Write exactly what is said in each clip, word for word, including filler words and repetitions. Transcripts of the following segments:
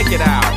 Check it out.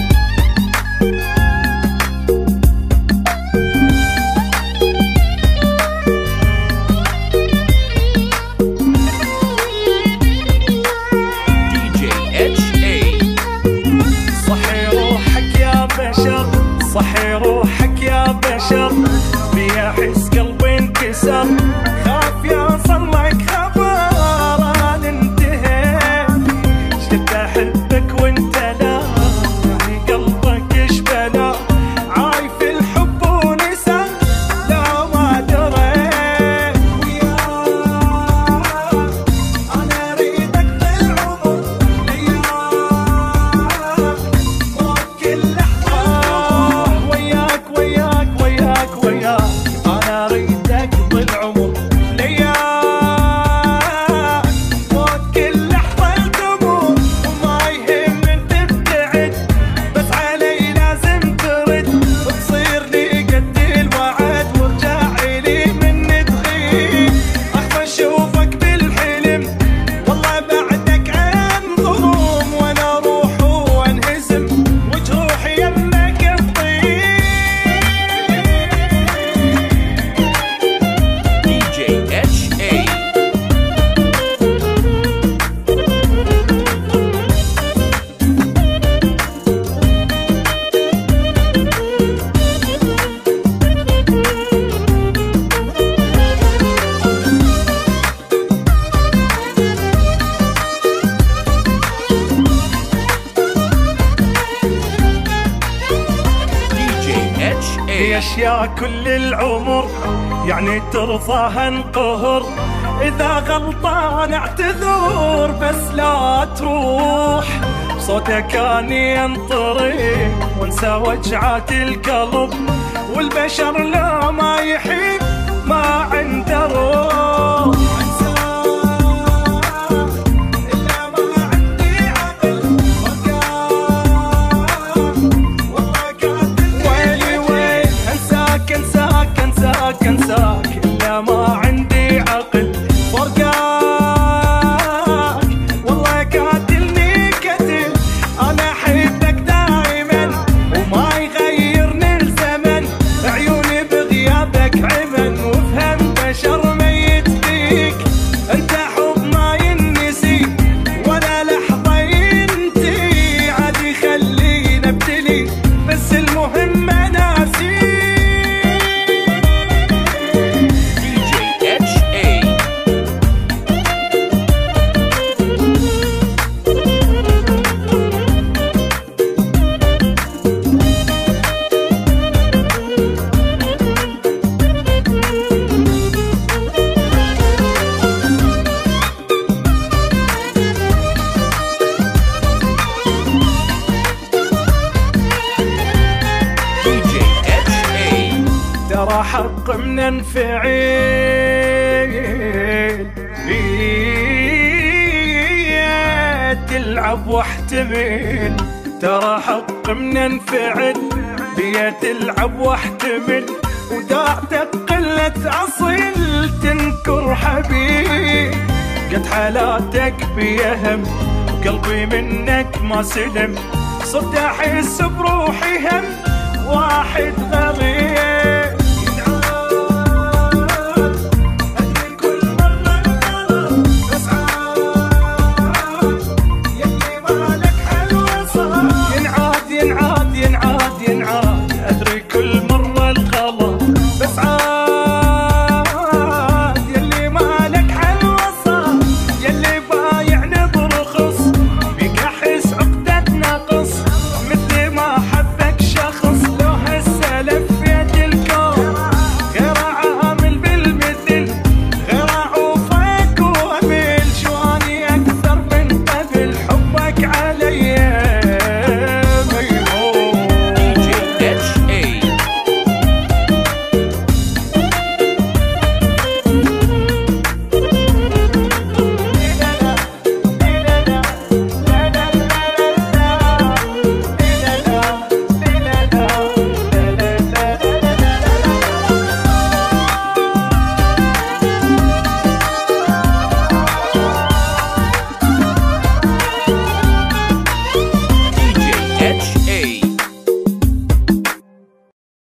صحي روحك يا بشر بيا حس قلبي انكسر خاف يوصل لك خبر انا انتهيت شفت احبك وانت لا يعني قلبك ايش بلا عايف الحب ونسى لا ما دريت وياك انا اريدك بالعمر وياك موت كل في اشياء كل العمر يعني ترضاها انقهر اذا غلطان اعتذر بس لا تروح صوتك كان ينطري وانسى وجعات القلب والبشر لا ما يحب ما عنده روح انساك الا ما عندي عقل فرقاك والله قاتلني قتل انا احبك دائما وما يغيرني الزمن عيوني بغيابك عمن وافهم بشر ميت فيك انت حب ما ينسي ولا لحظه ينتهي عادي خلينا ابتلي بس المهم ناسي ترى حق من انفعيل بيا تلعب واحتمل ترى حق من انفعل بيا تلعب واحتمل وداعتك قلة أصيل تنكر حبيب قد حالاتك بيهم وقلبي منك ما سلم صرت أحس بروحي هم واحد غريب